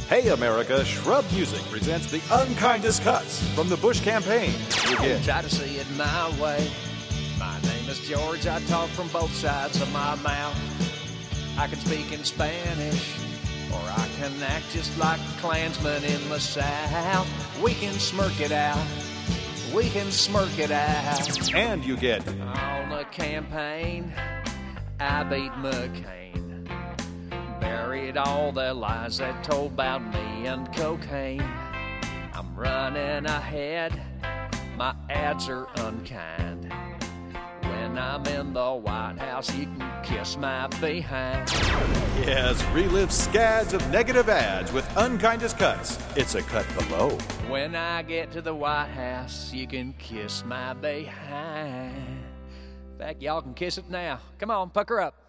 Hey America, Shrub Music presents the unkindest cuts from the Bush campaign. You get Try to see it my way. My name is George. I talk from both sides of my mouth. I can speak in Spanish, or I can act just like a Klansman in the South. We can smirk it out. We can smirk it out. and you get On the campaign, I beat McCain. Buried all the lies they told about me and cocaine. I'm running ahead, my ads are unkind. When I'm in the White House, you can kiss my behind. yes, relive scads of negative ads with unkindest cuts. It's a cut below. When I get to the White House, you can kiss my behind. In fact, y'all can kiss it now. Come on, pucker up.